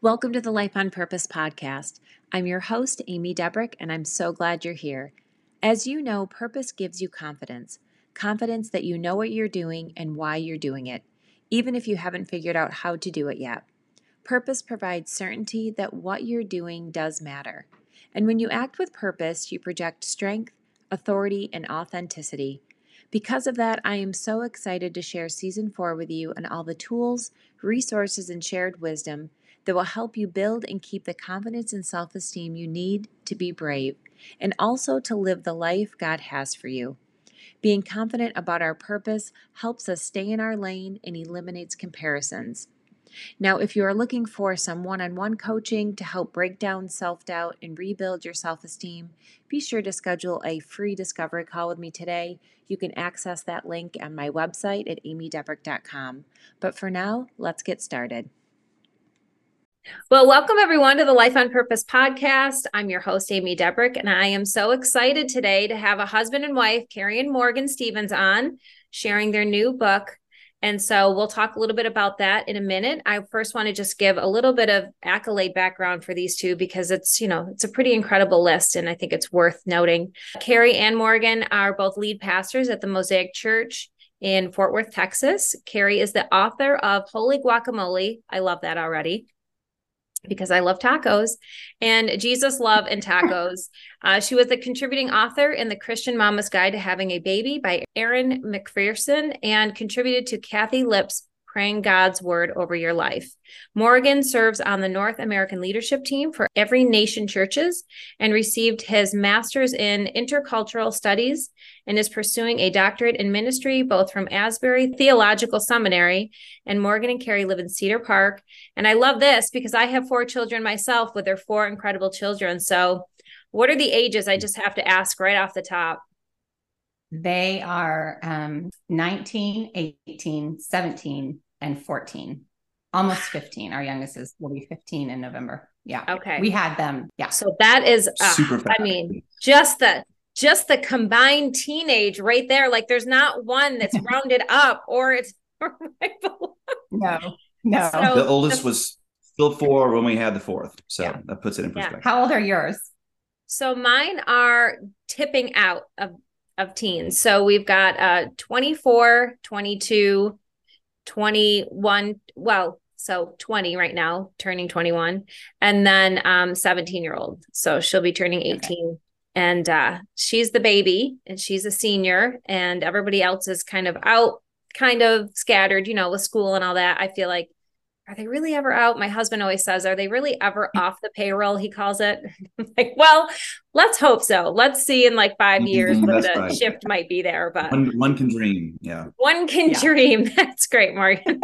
Welcome to the Life on Purpose podcast. I'm your host, Amy Debrick, and I'm so glad you're here. As you know, purpose gives you confidence. Confidence that you know what you're doing and why you're doing it, even if you haven't figured out how to do it yet. Purpose provides certainty that what you're doing does matter. And when you act with purpose, you project strength, authority, and authenticity. Because of that, I am so excited to share Season 4 with you and all the tools, resources, and shared wisdom that will help you build and keep the confidence and self-esteem you need to be brave, and also to live the life God has for you. Being confident about our purpose helps us stay in our lane and eliminates comparisons. Now, if you are looking for some one-on-one coaching to help break down self-doubt and rebuild your self-esteem, be sure to schedule a free discovery call with me today. You can access that link on my website at amydebrick.com. But for now, let's get started. Well, welcome everyone to the Life on Purpose podcast. I'm your host, Amy Debrick, and I am so excited today to have a husband and wife, Carrie and Morgan Stevens, on sharing their new book. And so we'll talk a little bit about that in a minute. I first want to just give a little bit of accolade background for these two because it's a pretty incredible list, and I think it's worth noting. Carrie and Morgan are both lead pastors at the Mosaic Church in Fort Worth, Texas. Carrie is the author of Holy Guacamole. I love that already, because I love tacos, and Jesus Love and Tacos. She was the contributing author in The Christian Mama's Guide to Having a Baby by Erin McPherson, and contributed to Kathy Lipp's Praying God's Word Over Your Life. Morgan serves on the North American leadership team for Every Nation Churches and received his master's in intercultural studies and is pursuing a doctorate in ministry, both from Asbury Theological Seminary. And Morgan and Carrie live in Cedar Park. And I love this because I have 4 children myself with their 4 incredible children. So what are the ages? I just have to ask right off the top. They are 19, 18, 17, and 14. Almost 15. Our youngest will be 15 in November. Yeah. Okay. We had them. Yeah. So that is, super fast. I mean, just the combined teenage right there. Like there's not one that's rounded up or it's right below. No. So, the oldest was still 4 when we had the 4th. So yeah, that puts it in perspective. How old are yours? So mine are tipping out of teens. So we've got 24, 22, 21. Well, so 20 right now, turning 21, and then 17-year-old. So she'll be turning 18. Okay. And she's the baby and she's a senior, and everybody else is kind of out, kind of scattered, with school and all that. I feel like, are they really ever out? My husband always says, are they really ever off the payroll? He calls it. Like, well, let's hope so. Let's see in like 5 years what the right. shift might be there. But one can dream. Yeah. One can dream. That's great, Morgan.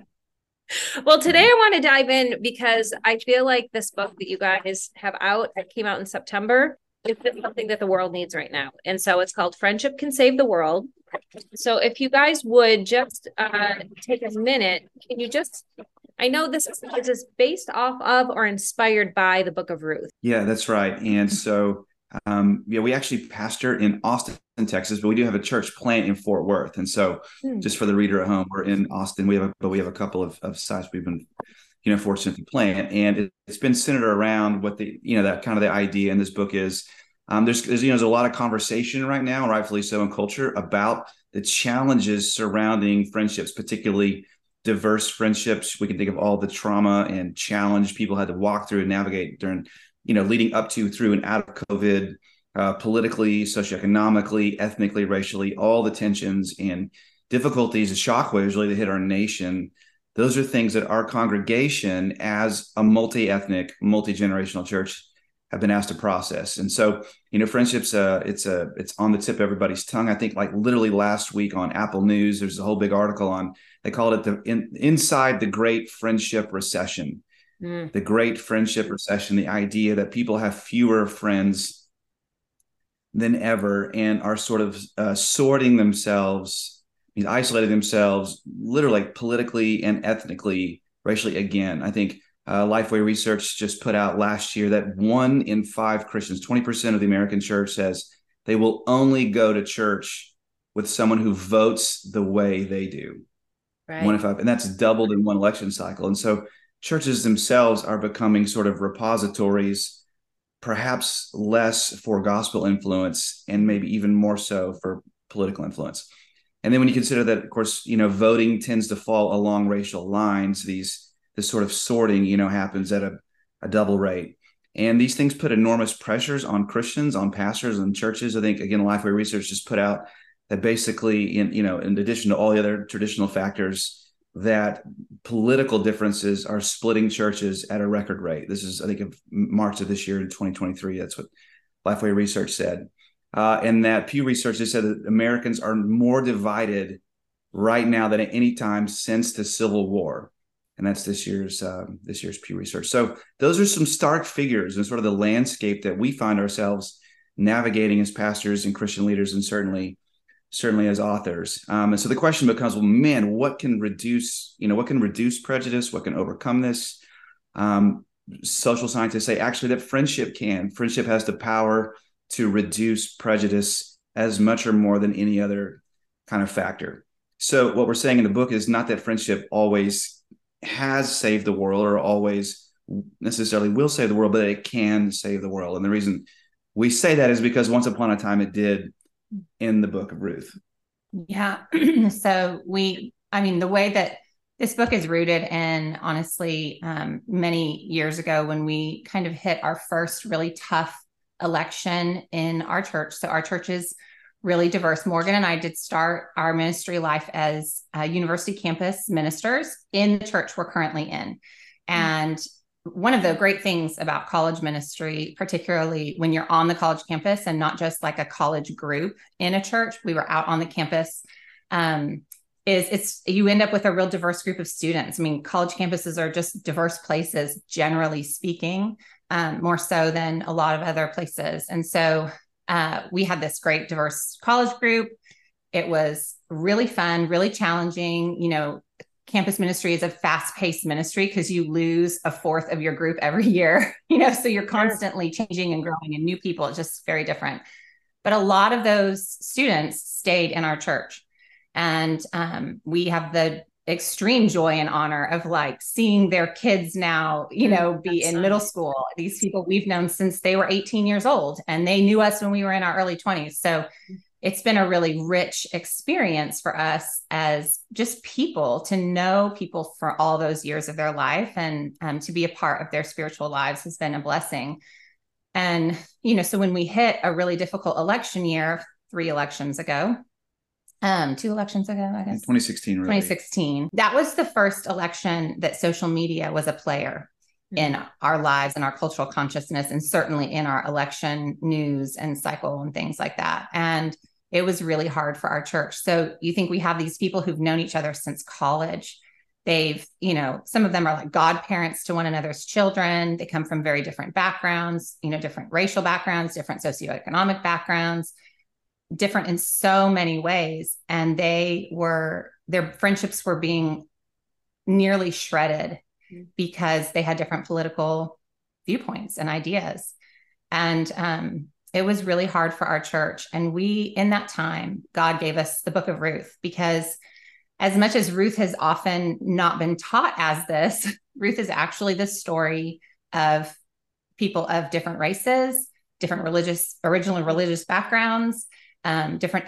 Well, today I want to dive in because I feel like this book that you guys have out, that came out in September, is something that the world needs right now. And so it's called Friendship Can Save the World. So if you guys would just take a minute, can you just, I know this is based off of or inspired by the Book of Ruth. Yeah, that's right. And so, we actually pastor in Austin, Texas, but we do have a church plant in Fort Worth. And so just for the reader at home, we're in Austin. We have a couple of sites we've been, fortunate to plant. And it's been centered around what that kind of the idea in this book is. There's a lot of conversation right now, rightfully so, in culture about the challenges surrounding friendships, particularly diverse friendships. We can think of all the trauma and challenge people had to walk through and navigate during, leading up to, through, and out of COVID, politically, socioeconomically, ethnically, racially, all the tensions and difficulties and shockwaves really that hit our nation. Those are things that our congregation, as a multi-ethnic, multi-generational church, have been asked to process. And so, friendships, it's on the tip of everybody's tongue. I think like literally last week on Apple News, there's a whole big article on, they called it inside the Great Friendship Recession. The Great Friendship Recession, the idea that people have fewer friends than ever and are sort of sorting themselves, isolating themselves, literally politically and ethnically, racially again. I think Lifeway Research just put out last year that 1 in 5 Christians, 20% of the American church, says they will only go to church with someone who votes the way they do. Right. 1 in 5, and that's doubled in one election cycle. And so churches themselves are becoming sort of repositories, perhaps less for gospel influence and maybe even more so for political influence. And then when you consider that, of course, voting tends to fall along racial lines, this sort of sorting, happens at a double rate. And these things put enormous pressures on Christians, on pastors and churches. I think, again, Lifeway Research just put out that basically, in addition to all the other traditional factors, that political differences are splitting churches at a record rate. This is, I think, of March of this year in 2023. That's what Lifeway Research said. And that Pew Research has said that Americans are more divided right now than at any time since the Civil War. And that's this year's Pew Research. So those are some stark figures in sort of the landscape that we find ourselves navigating as pastors and Christian leaders, and certainly as authors. And so the question becomes, well, man, what can reduce prejudice? What can overcome this? Social scientists say actually that friendship has the power to reduce prejudice as much or more than any other kind of factor. So what we're saying in the book is not that friendship always has saved the world or always necessarily will save the world, but it can save the world. And the reason we say that is because once upon a time it did in the book of Ruth. Yeah. So the way that this book is rooted in, honestly, many years ago when we kind of hit our first really tough election in our church. So our church is really diverse. Morgan and I did start our ministry life as university campus ministers in the church we're currently in. And one of the great things about college ministry, particularly when you're on the college campus and not just like a college group in a church, we were out on the campus, is you end up with a real diverse group of students. I mean, college campuses are just diverse places, generally speaking, more so than a lot of other places. And so we had this great diverse college group. It was really fun, really challenging. Campus ministry is a fast-paced ministry because you lose a fourth of your group every year, so you're constantly changing and growing and new people. It's just very different. But a lot of those students stayed in our church. And we have the extreme joy and honor of like seeing their kids now, be in middle school. These people we've known since they were 18 years old, and they knew us when we were in our early 20s. So it's been a really rich experience for us as just people to know people for all those years of their life, and to be a part of their spiritual lives has been a blessing. And, so when we hit a really difficult election year, 2 elections ago, I guess. 2016, really. 2016. That was the first election that social media was a player in our lives and our cultural consciousness, and certainly in our election news and cycle and things like that. And it was really hard for our church. So you think we have these people who've known each other since college. They've, some of them are like godparents to one another's children. They come from very different backgrounds, different racial backgrounds, different socioeconomic backgrounds, different in so many ways. And their friendships were being nearly shredded because they had different political viewpoints and ideas. And it was really hard for our church. And in that time, God gave us the book of Ruth, because as much as Ruth has often not been taught as this, Ruth is actually the story of people of different races, different original religious backgrounds, different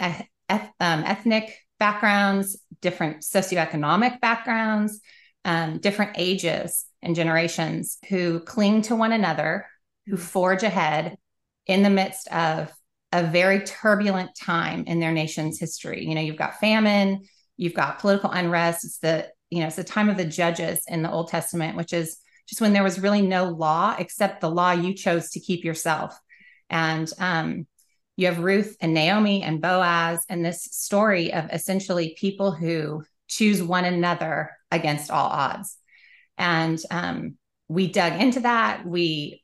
ethnic backgrounds, different socioeconomic backgrounds, different ages and generations, who cling to one another, who forge ahead in the midst of a very turbulent time in their nation's history. You've got famine, you've got political unrest. It's the time of the judges in the Old Testament, which is just when there was really no law except the law you chose to keep yourself. And you have Ruth and Naomi and Boaz, and this story of essentially people who choose one another against all odds. And we dug into that. We,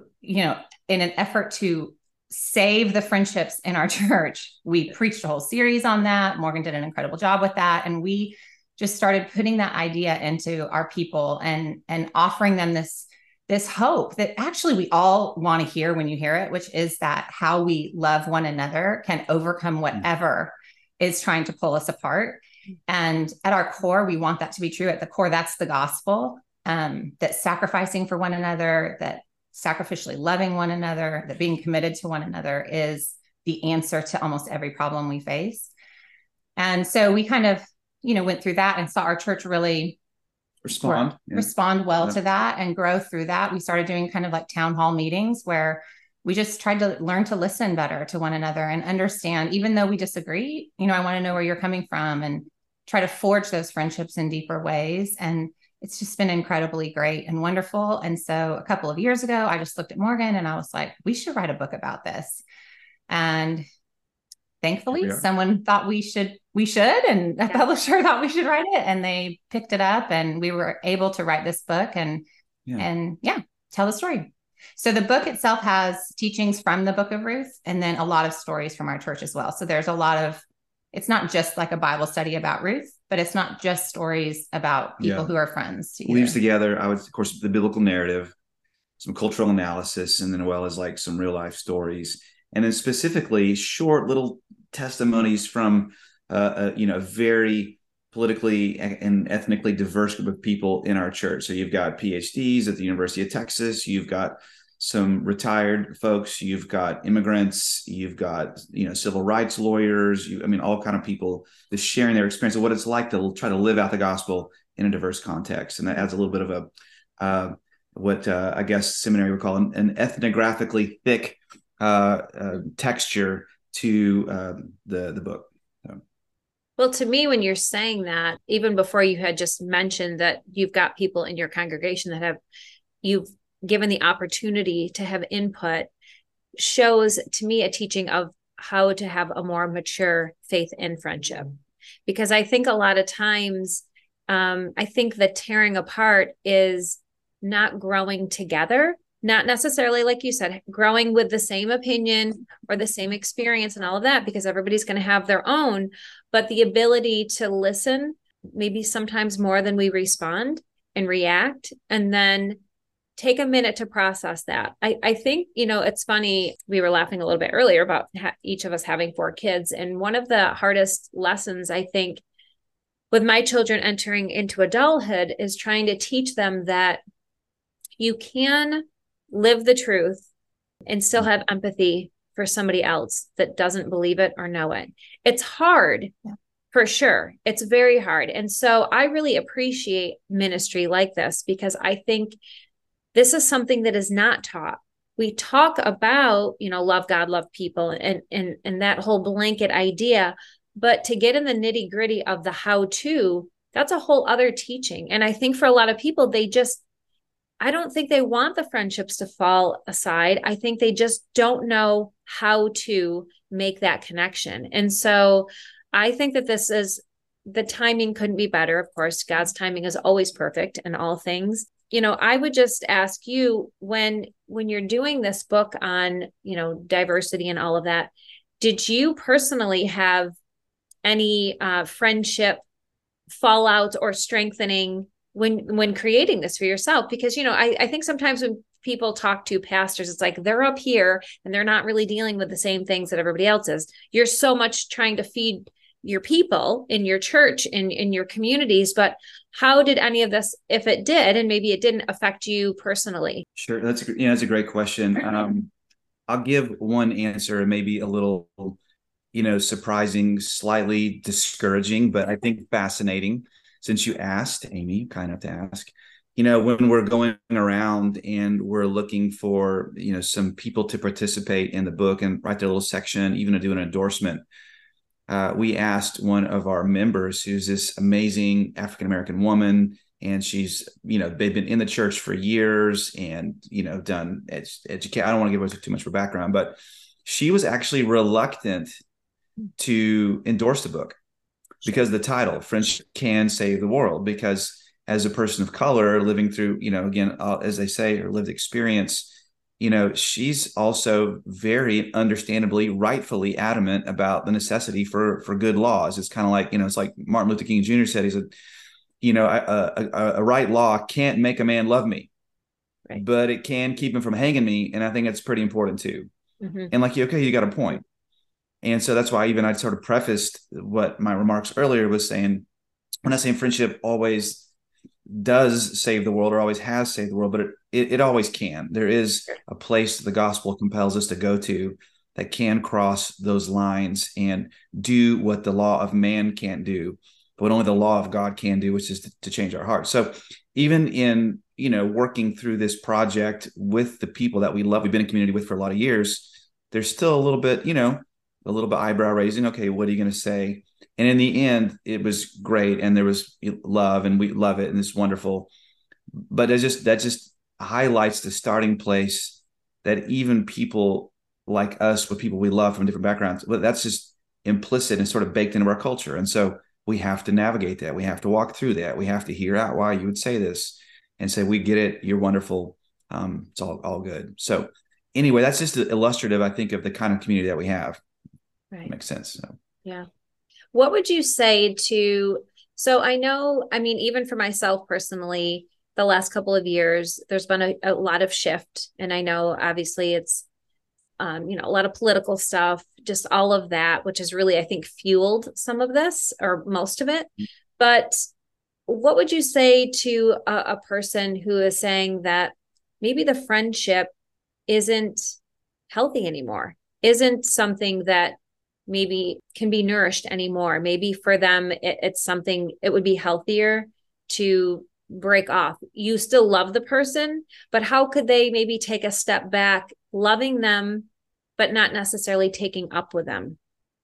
in an effort to save the friendships in our church, we preached a whole series on that. Morgan did an incredible job with that. And we just started putting that idea into our people and offering them this hope that actually we all want to hear when you hear it, which is that how we love one another can overcome whatever is trying to pull us apart. And at our core, we want that to be true. At the core, that's the gospel. that sacrificing for one another, that sacrificially loving one another, that being committed to one another is the answer to almost every problem we face. And so we kind of, went through that and saw our church really respond well to that and grow through that. We started doing kind of like town hall meetings where we just tried to learn to listen better to one another and understand, even though we disagree, I want to know where you're coming from, and try to forge those friendships in deeper ways. And it's just been incredibly great and wonderful. And so a couple of years ago, I just looked at Morgan and I was like, we should write a book about this. And thankfully someone thought we should, and a publisher thought we should write it, and they picked it up, and we were able to write this book and tell the story. So the book itself has teachings from the Book of Ruth, and then a lot of stories from our church as well. So there's a lot of, it's not just like a Bible study about Ruth, but it's not just stories about people who are friends. Weaves together, of course, the biblical narrative, some cultural analysis, and then as well as like some real life stories. And then specifically short little testimonies from a very politically and ethnically diverse group of people in our church. So you've got PhDs at the University of Texas, you've got some retired folks, you've got immigrants, you've got civil rights lawyers, all kind of people just sharing their experience of what it's like to try to live out the gospel in a diverse context. And that adds a little bit of a what I guess seminary would call an ethnographically thick texture to the book. So. Well, to me, when you're saying that, even before you had just mentioned that you've got people in your congregation that you've given the opportunity to have input, shows to me a teaching of how to have a more mature faith and friendship. Because I think a lot of times, I think the tearing apart is not growing together, not necessarily, like you said, growing with the same opinion or the same experience and all of that, because everybody's going to have their own, but the ability to listen, maybe sometimes more than we respond and react, and then take a minute to process that. I think, it's funny, we were laughing a little bit earlier about each of us having 4 kids. And one of the hardest lessons, I think, with my children entering into adulthood is trying to teach them that you can live the truth and still have empathy for somebody else that doesn't believe it or know it. It's hard, for sure. It's very hard. And so I really appreciate ministry like this, because I think this is something that is not taught. We talk about, love God, love people, and that whole blanket idea, but to get in the nitty gritty of the how-to, that's a whole other teaching. And I think for a lot of people, I don't think they want the friendships to fall aside. I think they just don't know how to make that connection. And so I think that the timing couldn't be better. Of course, God's timing is always perfect in all things. I would just ask you, when you're doing this book on, diversity and all of that, did you personally have any friendship fallout or strengthening when creating this for yourself? Because, I think sometimes when people talk to pastors, it's like they're up here and they're not really dealing with the same things that everybody else is. You're so much trying to feed your people in your church, in your communities, but how did any of this, if it did, and maybe it didn't, affect you personally? Sure. That's a great question. I'll give one answer, and maybe a little, surprising, slightly discouraging, but I think fascinating. Since you asked, Amy, kind of to ask, when we're going around and we're looking for, some people to participate in the book and write their little section, even to do an endorsement, we asked one of our members, who's this amazing African-American woman, and she's, they've been in the church for years and, done education. I don't want to give away too much of her background, but she was actually reluctant to endorse the book because the title, Friendship Can Save the World, because as a person of color living through, again, as they say, her lived experience, she's also very understandably, rightfully adamant about the necessity for good laws. It's kind of like, it's like Martin Luther King Jr. said, he said, a right law can't make a man love me, right, but it can keep him from hanging me. And I think that's pretty important too. Mm-hmm. And like, okay, you got a point. And so that's why I sort of prefaced what my remarks earlier was saying, we're not saying friendship always does save the world or always has saved the world, but it always can. There is a place the gospel compels us to go to that can cross those lines and do what the law of man can't do, but what only the law of God can do, which is to change our hearts. So even in, working through this project with the people that we love, we've been in community with for a lot of years, there's still a little bit eyebrow raising. Okay, what are you going to say? And in the end, it was great. And there was love, and we love it. And it's wonderful. But that just highlights the starting place that even people like us, with people we love from different backgrounds, but that's just implicit and sort of baked into our culture. And so we have to navigate that. We have to walk through that. We have to hear out why you would say this and say, we get it. You're wonderful. It's all good. So anyway, that's just illustrative, I think, of the kind of community that we have. Right. Makes sense. So. Yeah. What would you say so I know, even for myself personally, the last couple of years, there's been a lot of shift. And I know obviously it's, a lot of political stuff, just all of that, which has really, I think, fueled some of this or most of it. But what would you say to a person who is saying that maybe the friendship isn't healthy anymore, isn't something that maybe can be nourished anymore? Maybe for them, it's something, it would be healthier to break off. You still love the person, but how could they maybe take a step back, loving them, but not necessarily taking up with them?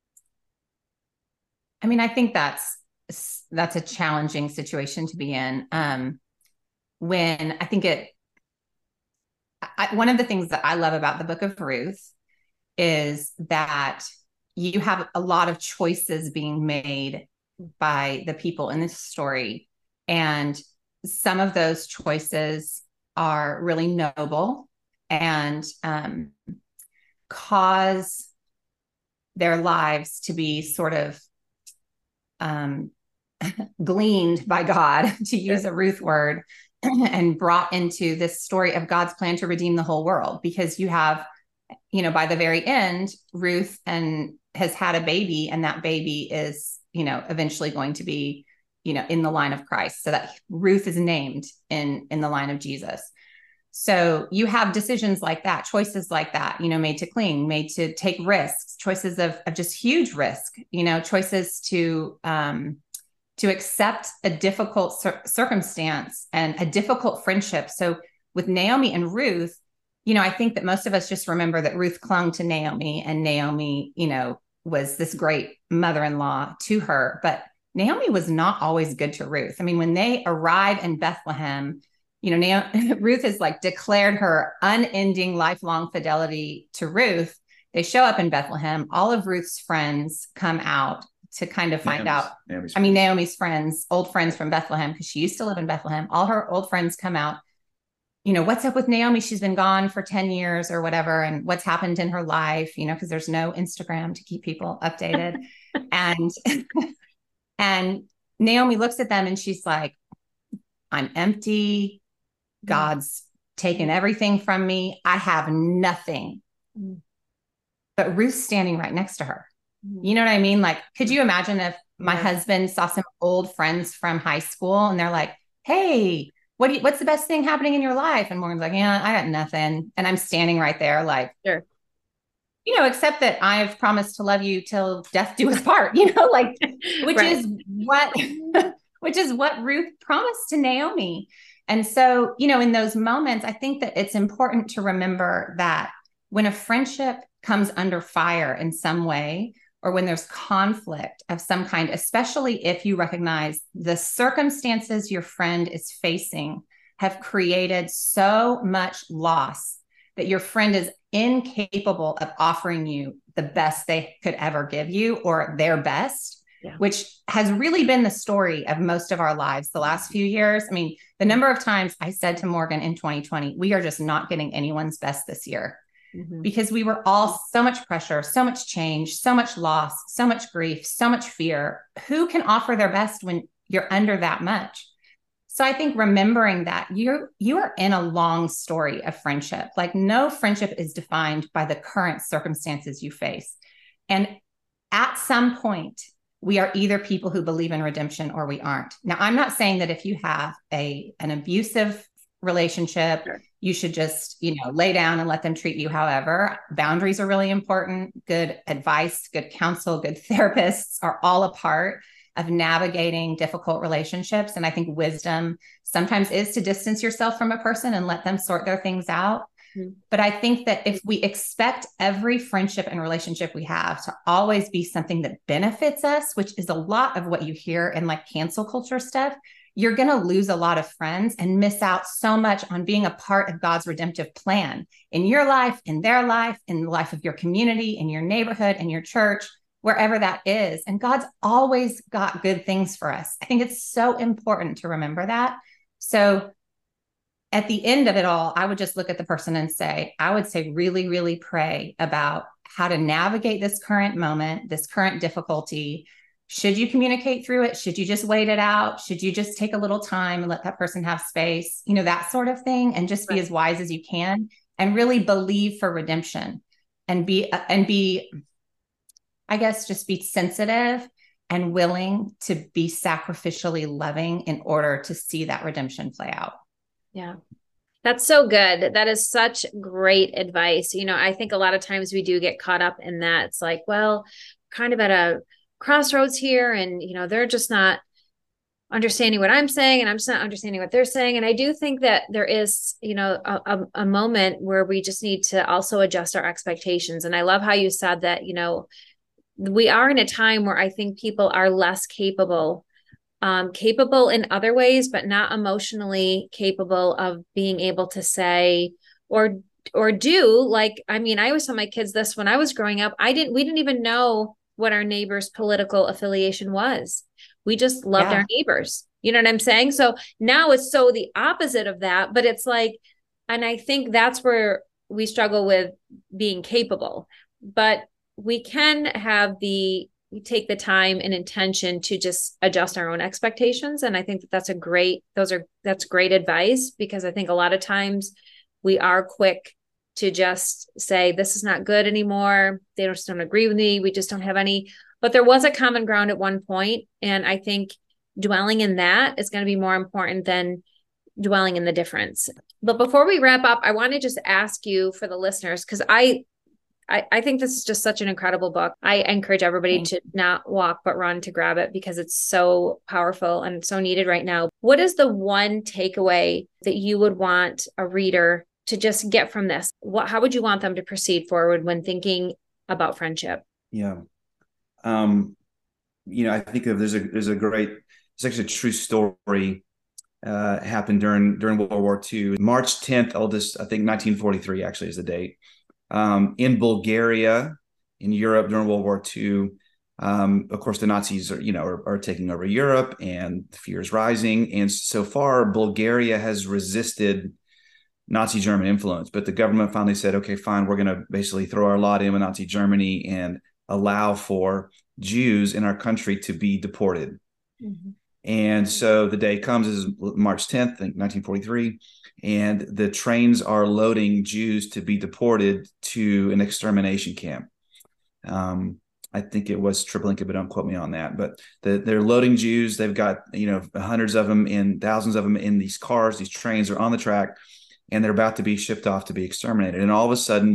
I think that's a challenging situation to be in. When I think one of the things that I love about the book of Ruth is that you have a lot of choices being made by the people in this story. And some of those choices are really noble and cause their lives to be sort of gleaned by God, to use a Ruth word, and brought into this story of God's plan to redeem the whole world. Because you have, by the very end, Ruth has had a baby, and that baby is, eventually going to be, in the line of Christ. So that Ruth is named in the line of Jesus. So you have decisions like that, choices like that, made to cling, made to take risks, choices of just huge risk, choices to accept a difficult circumstance and a difficult friendship. So with Naomi and Ruth, I think that most of us just remember that Ruth clung to Naomi, and Naomi, was this great mother-in-law to her. But Naomi was not always good to Ruth. When they arrive in Bethlehem, Ruth has declared her unending, lifelong fidelity to Ruth. They show up in Bethlehem. All of Ruth's friends come out to kind of find out. Naomi's friends, old friends from Bethlehem, because she used to live in Bethlehem. All her old friends come out. What's up with Naomi? She's been gone for 10 years or whatever. And what's happened in her life, because there's no Instagram to keep people updated. And Naomi looks at them and she's like, I'm empty. God's taken everything from me. I have nothing. But Ruth's standing right next to her. You know what I mean? Could you imagine if my husband saw some old friends from high school and they're like, hey, what's the best thing happening in your life? And Morgan's like, yeah, I got nothing. And I'm standing right there sure. Except that I've promised to love you till death do us part, which right. which is what Ruth promised to Naomi. And so, in those moments, I think that it's important to remember that when a friendship comes under fire in some way, or when there's conflict of some kind, especially if you recognize the circumstances your friend is facing have created so much loss that your friend is incapable of offering you the best they could ever give you, or their best, which has really been the story of most of our lives the last few years. The number of times I said to Morgan in 2020, we are just not getting anyone's best this year. Because we were all so much pressure, so much change, so much loss, so much grief, so much fear. Who can offer their best when you're under that much? So I think remembering that you are in a long story of friendship. No friendship is defined by the current circumstances you face. And at some point, we are either people who believe in redemption or we aren't. Now, I'm not saying that if you have an abusive relationship, Sure. you should just, lay down and let them treat you however. Boundaries are really important. Good advice, good counsel, good therapists are all a part of navigating difficult relationships. And I think wisdom sometimes is to distance yourself from a person and let them sort their things out. Mm-hmm. But I think that if we expect every friendship and relationship we have to always be something that benefits us, which is a lot of what you hear in like cancel culture stuff, you're going to lose a lot of friends and miss out so much on being a part of God's redemptive plan in your life, in their life, in the life of your community, in your neighborhood, in your church, wherever that is. And God's always got good things for us. I think it's so important to remember that. So at the end of it all, I would just look at the person and say, I would say, really, really pray about how to navigate this current moment, this current difficulty. Should you communicate through it? Should you just wait it out? Should you just take a little time and let that person have space? That sort of thing, and just be as wise as you can and really believe for redemption and be, I guess, just be sensitive and willing to be sacrificially loving in order to see that redemption play out. Yeah. That's so good. That is such great advice. I think a lot of times we do get caught up in that. It's like, well, kind of at a crossroads here, and they're just not understanding what I'm saying, and I'm just not understanding what they're saying. And I do think that there is a moment where we just need to also adjust our expectations. And I love how you said that we are in a time where I think people are less capable in other ways, but not emotionally capable of being able to say or do. Like, I always tell my kids this: when I was growing up, we didn't even know what our neighbor's political affiliation was. We just loved our neighbors. You know what I'm saying? So now it's so the opposite of that, but it's like, and I think that's where we struggle with being capable, but we can take the time and intention to just adjust our own expectations. And I think that's great advice, because I think a lot of times we are quick to just say, this is not good anymore. They just don't agree with me. We just don't have any, but there was a common ground at one point. And I think dwelling in that is going to be more important than dwelling in the difference. But before we wrap up, I want to just ask you, for the listeners, because I think this is just such an incredible book. I encourage everybody to not walk, but run to grab it, because it's so powerful and so needed right now. What is the one takeaway that you would want a reader to just get from this? How would you want them to proceed forward when thinking about friendship? Yeah. I think there's it's actually a true story happened during World War II. March 10th, I think 1943 actually is the date. In Bulgaria, in Europe during World War II, of course, the Nazis are taking over Europe, and the fear is rising. And so far, Bulgaria has resisted Nazi German influence, but the government finally said, okay, fine, we're going to basically throw our lot in with Nazi Germany and allow for Jews in our country to be deported. Mm-hmm. And so the day comes, is March 10th, 1943. And the trains are loading Jews to be deported to an extermination camp. I think it was Treblinka, but don't quote me on that. But they're loading Jews. They've got hundreds of them and thousands of them in these cars. These trains are on the track, and they're about to be shipped off to be exterminated. And all of a sudden,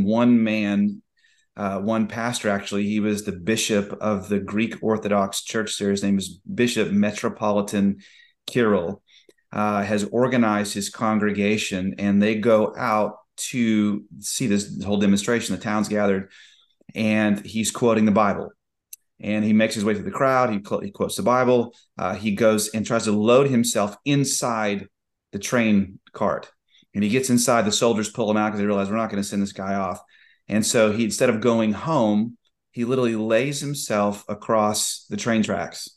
one pastor, actually, he was the bishop of the Greek Orthodox Church there. His name is Bishop Metropolitan Kirill. Has organized his congregation, and they go out to see this whole demonstration. The town's gathered, and he's quoting the Bible, and he makes his way through the crowd. He quotes the Bible. He goes and tries to load himself inside the train cart, and he gets inside. The soldiers pull him out because they realize we're not going to send this guy off. And so he, instead of going home, he literally lays himself across the train tracks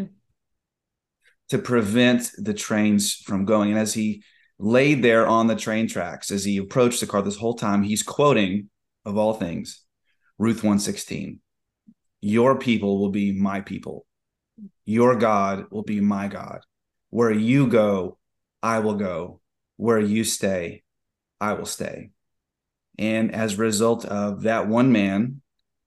to prevent the trains from going. And as he laid there on the train tracks, as he approached the car this whole time, he's quoting, of all things, Ruth 1:16. Your people will be my people. Your God will be my God. Where you go, I will go. Where you stay, I will stay. And as a result of that one man,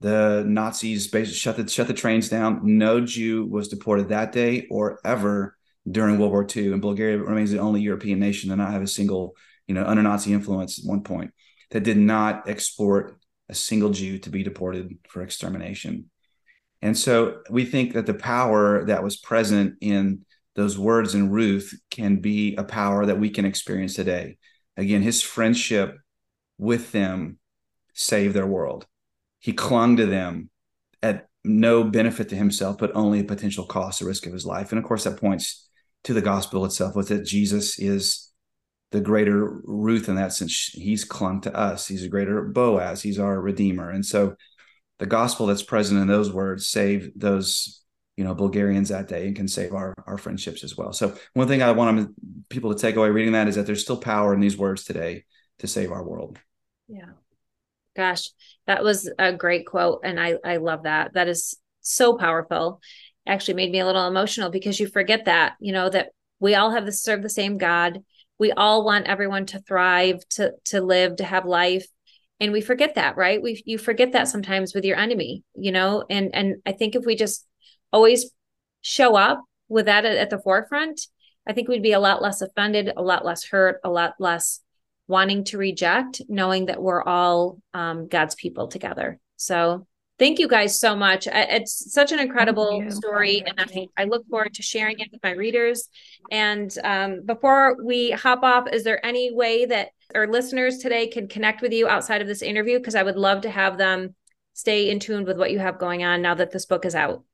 the Nazis basically shut the trains down. No Jew was deported that day or ever during World War II. And Bulgaria remains the only European nation to not have a single, under Nazi influence at one point, that did not export a single Jew to be deported for extermination. And so we think that the power that was present in those words in Ruth can be a power that we can experience today. Again, his friendship with them saved their world. He clung to them at no benefit to himself, but only a potential cost, the risk of his life. And of course, that points to the gospel itself, with that Jesus is the greater Ruth in that sense. He's clung to us. He's a greater Boaz. He's our Redeemer. And so the gospel that's present in those words saved those, Bulgarians that day, and can save our friendships as well. So one thing I want people to take away reading that is that there's still power in these words today to save our world. Yeah. Gosh, that was a great quote. And I love that. That is so powerful. Actually made me a little emotional, because you forget that, that we all have serve the same God. We all want everyone to thrive, to live, to have life. And we forget that, right? You forget that sometimes with your enemy, and I think if we just always show up with that at the forefront, I think we'd be a lot less offended, a lot less hurt, a lot less wanting to reject, knowing that we're all God's people together. So thank you guys so much. It's such an incredible story, and I look forward to sharing it with my readers. And before we hop off, is there any way that our listeners today can connect with you outside of this interview? Because I would love to have them stay in tune with what you have going on now that this book is out.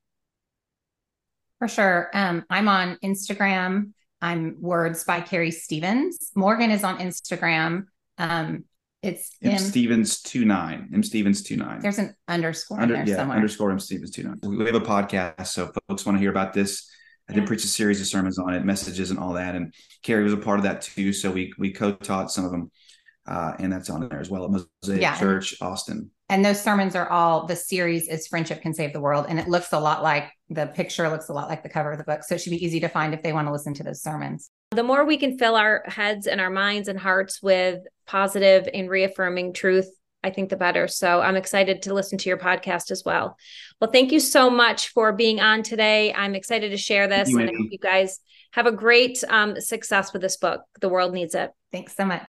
For sure. I'm on Instagram. I'm Words by Carrie Stevens. Morgan is on Instagram. It's M Stevens 29. M Stevens 29. There's an underscore in there somewhere. Underscore M Stevens 29. We have a podcast, so folks want to hear about this. I did preach a series of sermons on it, messages and all that. And Carrie was a part of that too. So we co-taught some of them, and that's on there as well at Mosaic Church, Austin. And those sermons are the series is Friendship Can Save the World. And it looks a lot like, the picture looks a lot like the cover of the book. So it should be easy to find if they want to listen to those sermons. The more we can fill our heads and our minds and hearts with positive and reaffirming truth, I think the better. So I'm excited to listen to your podcast as well. Well, thank you so much for being on today. I'm excited to share this. And I hope you guys have a great success with this book. The world needs it. Thanks so much.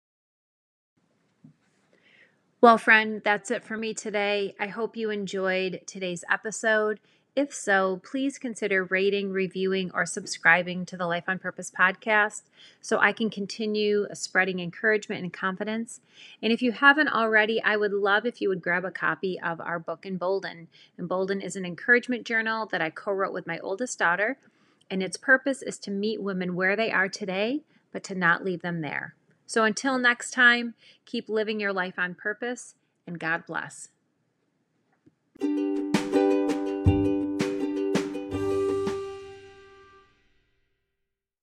Well, friend, that's it for me today. I hope you enjoyed today's episode. If so, please consider rating, reviewing, or subscribing to the Life on Purpose podcast so I can continue spreading encouragement and confidence. And if you haven't already, I would love if you would grab a copy of our book, Embolden. Embolden is an encouragement journal that I co-wrote with my oldest daughter, and its purpose is to meet women where they are today, but to not leave them there. So until next time, keep living your life on purpose, and God bless.